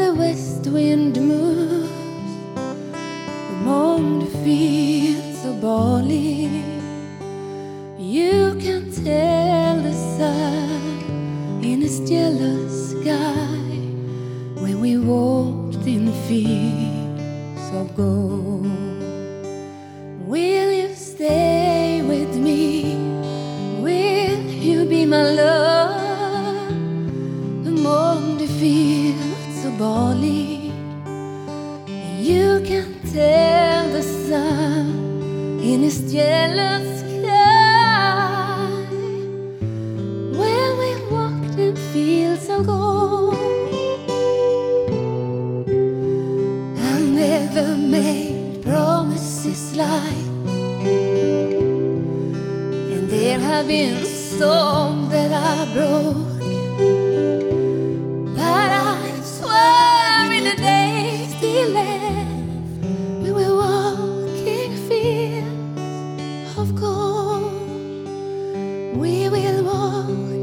the west wind moves among the fields of barley, you can tell the sun in its yellow sky when we walked in the fields of gold. Will you stay with me? Will you be my love among the fields of barley? You can tell the sun in its yellow sky when we walked in fields of gold. I never made promises like, and there have been some that I broke, but I swear in the days still left, we were walking fields of gold. We will walk